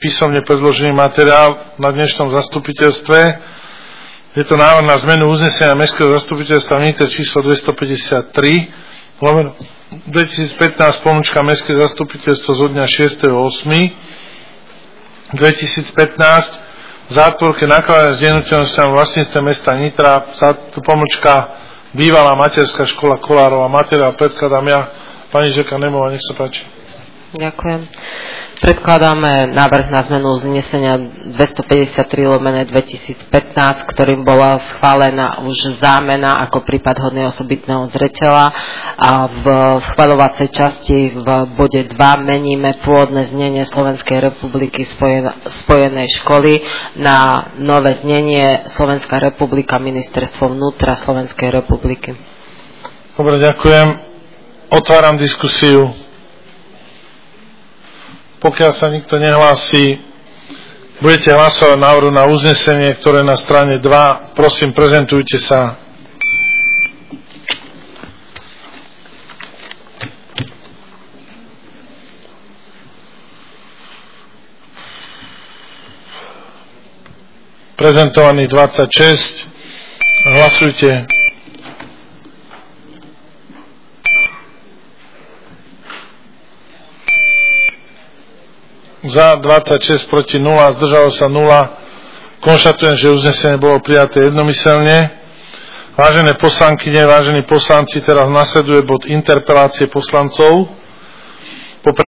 písomne predložený materiál na dnešnom zastupiteľstve. Je to návrh na zmenu uznesenia Mestského zastupiteľstva vnitra číslo 253 2015 Mestské zastupiteľstvo zo dňa 6.8.2015 v zátvorke nakladania s nehnuteľnosťami v vlastníctve mesta Nitra bývalá materská škola Kolárova. Materiál predkladám ja. Pani Žeka Nemová, nech sa páči. Ďakujem. Predkladáme návrh na zmenu uznesenia 253/2015, ktorým bola schválená už zámena ako prípad hodného osobitného zreteľa a v schvaľovacej časti v bode 2 meníme pôvodné znenie Slovenskej republiky spojenej školy na nové znenie Slovenská republika Ministerstvo vnútra Slovenskej republiky. Dobre, ďakujem. Otváram diskusiu. Pokiaľ sa nikto nehlási, budete hlasovať návrhu na uznesenie, ktoré na strane 2. Prosím, prezentujte sa. Prezentovaný 26. Hlasujte. Za 26, proti 0, zdržalo sa 0. Konštatujem, že uznesenie bolo prijaté jednomyselne. Vážené poslankyne, vážení poslanci, teraz nasleduje bod interpelácie poslancov.